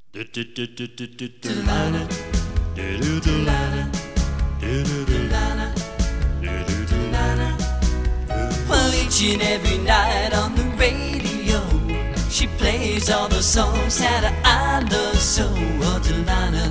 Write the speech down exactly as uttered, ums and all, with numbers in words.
Delana, Delana, Delana, Delana. Well, each and every night on the radio, she plays all the songs that I love so. Oh, Delana,